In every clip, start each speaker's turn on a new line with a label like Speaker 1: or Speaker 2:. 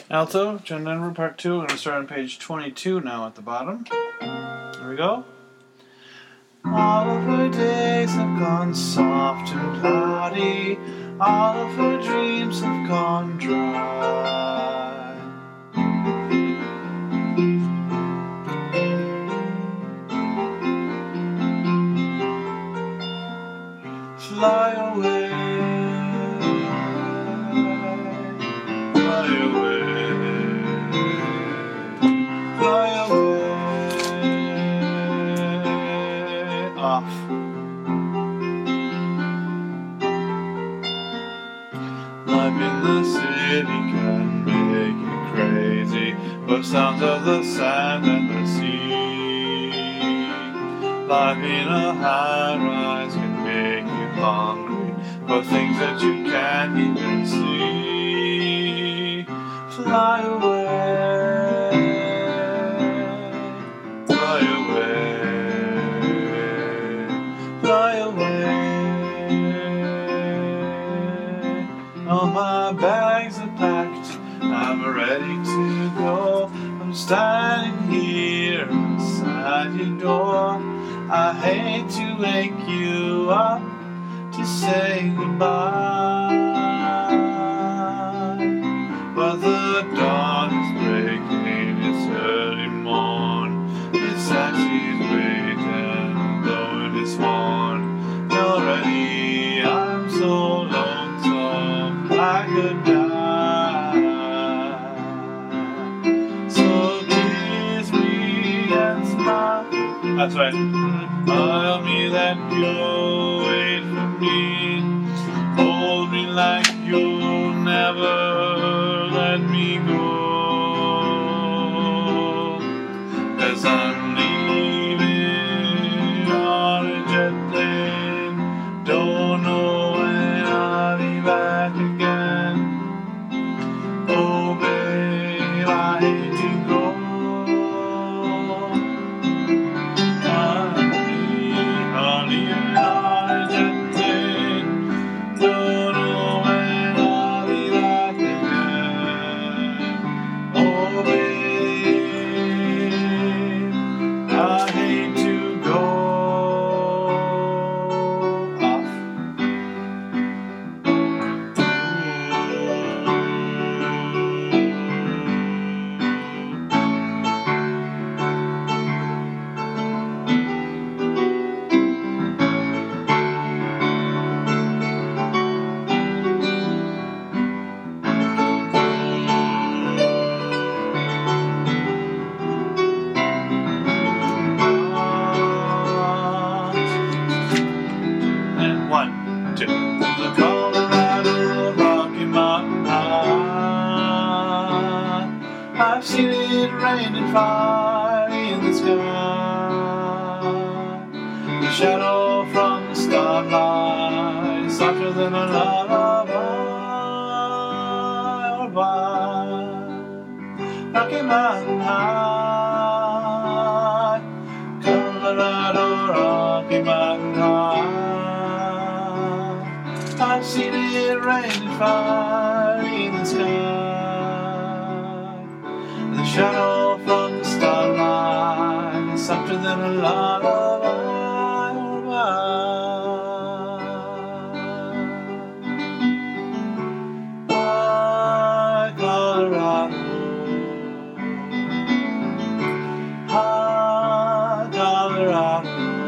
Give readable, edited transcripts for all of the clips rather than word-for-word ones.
Speaker 1: Alto, John Denver, part 2. We're going to start on page 22 now at the bottom. Here we go. All of her days have gone soft and cloudy. All of her dreams have gone dry. Fly away. Fly away, fly away, off. Life in the city can make you crazy, but sounds of the sand and the sea. Life in a high-rise can make you hungry for things that you can't even see. Fly away, fly away, fly away. All my bags are packed, I'm ready to go. I'm standing here beside your door. I hate to wake you up to say goodbye, but the dawn is breaking, it's early morn. It's that she's waiting, blowing his horn. Already I'm so lonesome I could die. So kiss me and smile. That's right. Tell me that you'll wait for me. Hold me like you'll never let me go. 'Cause I'm leaving on a jet plane. Don't know when I'll be back again. Oh babe, I hate to go. The Colorado Rocky Mountain High. I've seen it rain and fire in the sky. The shadow from the starlight is softer than a lullaby. Or by Rocky Mountain High, Colorado Rocky Mountain High. I've seen it rain and fire in the sky. The shadow from the starlight is softer than a lullaby. High Colorado, high Colorado.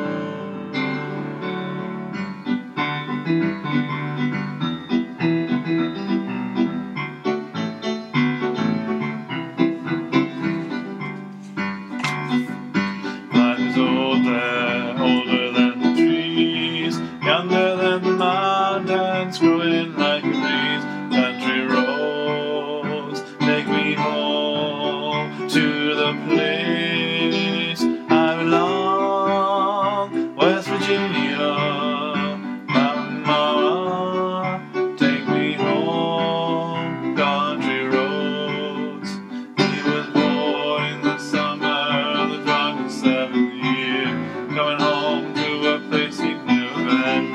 Speaker 1: Older than the trees, younger than the mountains, growing like a breeze. Country roads take me home to the place I belong. West Virginia, Mountain Mama, take me home. Country roads. He was born in the summer of the drunken 7th year, coming home to a place he'd never been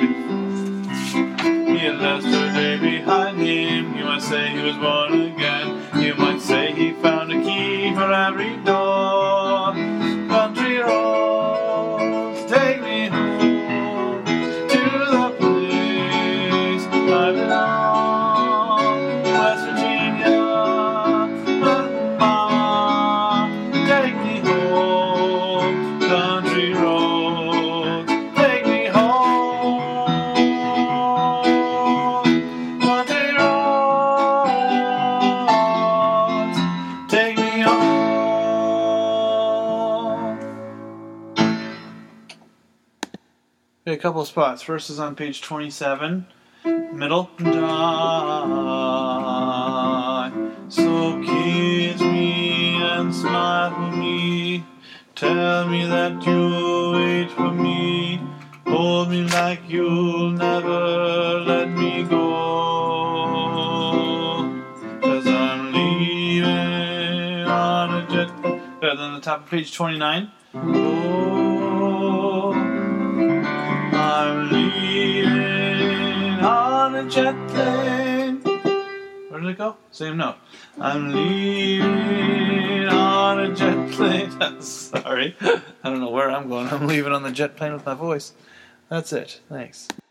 Speaker 1: before. He had left her day behind him. You might say he was born again. You might say Okay, a couple of spots. First is on page 27, middle. Die. So kiss me and smile for me. Tell me that you'll wait for me. Hold me like you'll never let me go. 'Cause I'm leaving on a jet. Better than the top of page 29. Oh, I'm leaving on a jet plane. Where did it go? Same note. I'm leaving on a jet plane. Sorry. I don't know where I'm going. I'm leaving on the jet plane with my voice. That's it. Thanks.